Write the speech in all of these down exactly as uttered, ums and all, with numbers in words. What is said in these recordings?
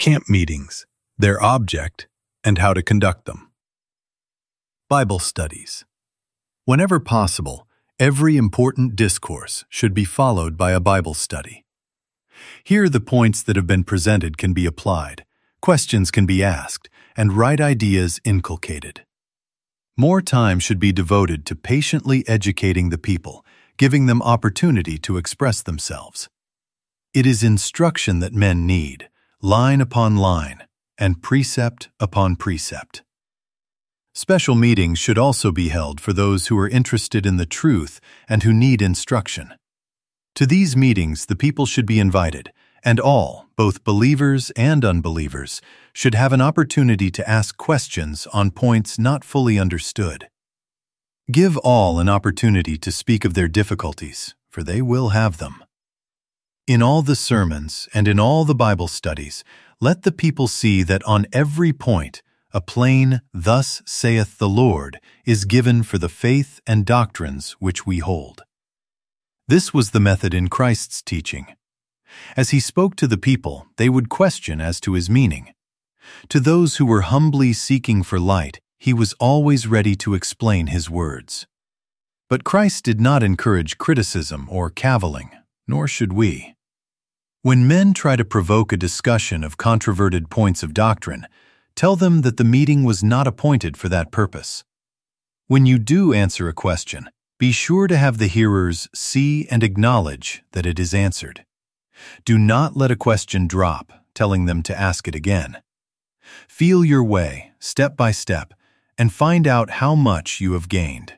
Camp meetings, their object, and how to conduct them. Bible studies. Whenever possible, every important discourse should be followed by a Bible study. Here the points that have been presented can be applied, questions can be asked, and right ideas inculcated. More time should be devoted to patiently educating the people, giving them opportunity to express themselves. It is instruction that men need, line upon line, and precept upon precept. Special meetings should also be held for those who are interested in the truth and who need instruction. To these meetings the people should be invited, and all, both believers and unbelievers, should have an opportunity to ask questions on points not fully understood. Give all an opportunity to speak of their difficulties, for they will have them. In all the sermons and in all the Bible studies, let the people see that on every point a plain "Thus saith the Lord" is given for the faith and doctrines which we hold. This was the method in Christ's teaching. As he spoke to the people, they would question as to his meaning. To those who were humbly seeking for light, he was always ready to explain his words. But Christ did not encourage criticism or cavilling, nor should we. When men try to provoke a discussion of controverted points of doctrine, tell them that the meeting was not appointed for that purpose. When you do answer a question, be sure to have the hearers see and acknowledge that it is answered. Do not let a question drop, telling them to ask it again. Feel your way, step by step, and find out how much you have gained.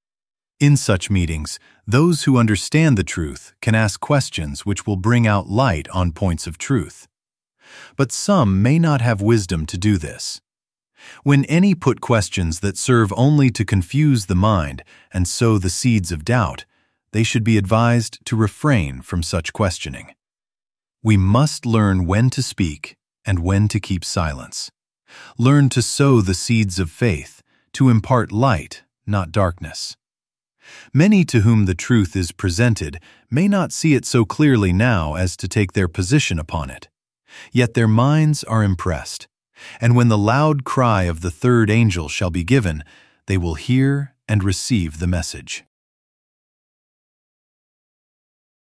In such meetings, those who understand the truth can ask questions which will bring out light on points of truth. But some may not have wisdom to do this. When any put questions that serve only to confuse the mind and sow the seeds of doubt, they should be advised to refrain from such questioning. We must learn when to speak and when to keep silence. Learn to sow the seeds of faith, to impart light, not darkness. Many to whom the truth is presented may not see it so clearly now as to take their position upon it. Yet their minds are impressed, and when the loud cry of the third angel shall be given, they will hear and receive the message.